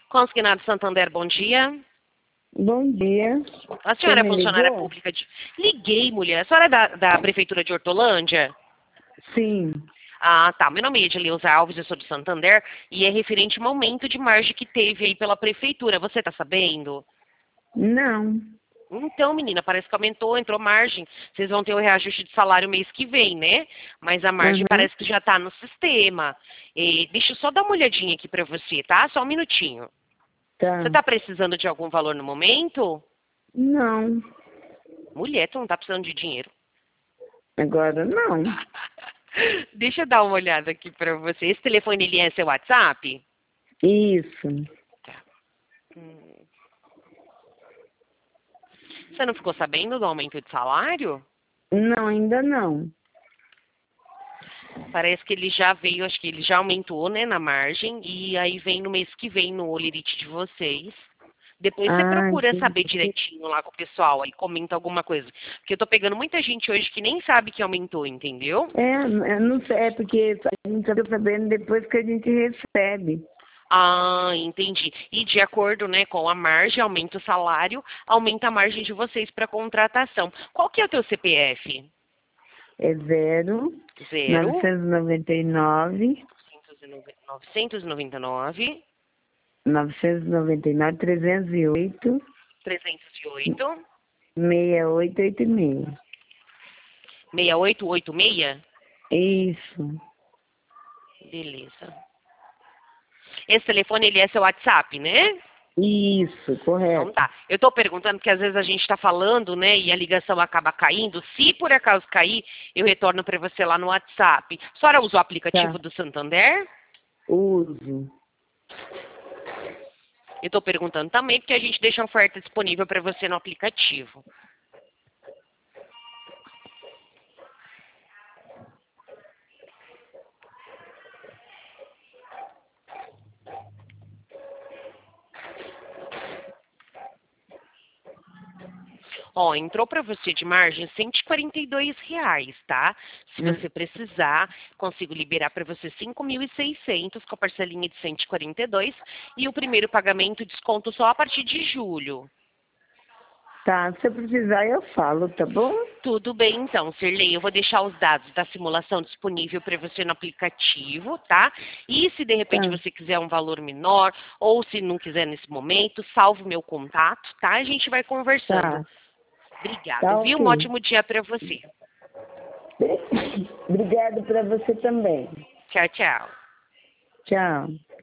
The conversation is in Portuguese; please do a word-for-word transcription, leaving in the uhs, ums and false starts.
Consignado Santander, bom dia. Bom dia. A senhora é Você me funcionária ligou? pública de... Liguei, mulher. A senhora é da, da Prefeitura de Hortolândia? Sim. Ah, tá. Meu nome é Edileuza Alves, eu sou de Santander e é referente a um aumento de margem que teve aí pela Prefeitura. Você tá sabendo? Não. Então, menina, parece que aumentou, entrou margem. Vocês vão ter o reajuste de salário mês que vem, né? Mas a margem Uhum. parece que já tá no sistema. E deixa eu só dar uma olhadinha aqui pra você, tá? Só um minutinho. Tá. Você tá precisando de algum valor no momento? Não. Mulher, tu não tá precisando de dinheiro. Agora não. Deixa eu dar uma olhada aqui pra você. Esse telefone, ele é seu WhatsApp? Isso. Tá. Hum. Você não ficou sabendo do aumento de salário? Não, ainda não. Parece que ele já veio, acho que ele já aumentou, né, na margem, e aí vem no mês que vem no Olerite de vocês. Depois você Ah, procura saber entendi. direitinho lá com o pessoal, aí comenta alguma coisa. Porque eu tô pegando muita gente hoje que nem sabe que aumentou, entendeu? É, eu não sei, é porque a gente só fica sabendo depois que a gente recebe. Ah, entendi. E de acordo, né, com a margem, aumenta o salário, aumenta a margem de vocês para contratação. Qual que é o teu C P F? É zero, Zero, novecentos e noventa e nove, novecentos e noventa e nove, novecentos e noventa e nove, trezentos e oito, trezentos e oito, seis oito oito seis. seis oito oito seis. Isso. Beleza. Esse telefone, ele é seu WhatsApp, né? Isso, Então correto. tá. Eu tô perguntando porque às vezes a gente tá falando, né, e a ligação acaba caindo. Se por acaso cair, eu retorno para você lá no WhatsApp. A senhora usa o Tá. aplicativo do Santander? Uso. Eu tô perguntando também porque a gente deixa a oferta disponível para você no aplicativo. Ó, entrou para você de margem cento e quarenta e dois reais, tá? Se Hum. você precisar, consigo liberar para você cinco mil e seiscentos com a parcelinha de cento e quarenta e dois e o primeiro pagamento desconto só a partir de julho. Tá, se eu precisar eu falo, tá bom? Tudo bem, então, Sirlei. Eu vou deixar os dados da simulação disponível para você no aplicativo, tá? E se de repente Tá, você quiser um valor menor, ou se não quiser nesse momento, salve o meu contato, tá? A gente vai conversando. tá, Obrigado, tá viu? Um ok. ótimo dia para você. Obrigado para você também. Tchau, tchau. Tchau.